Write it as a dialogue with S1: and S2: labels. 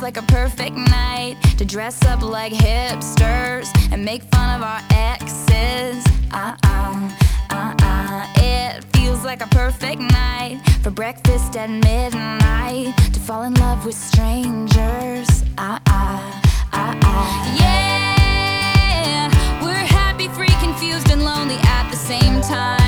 S1: like a perfect night to dress up like hipsters and make fun of our exes. It feels like a perfect night for breakfast at midnight to fall in love with strangers. Yeah, we're happy, free, confused, and lonely at the same time.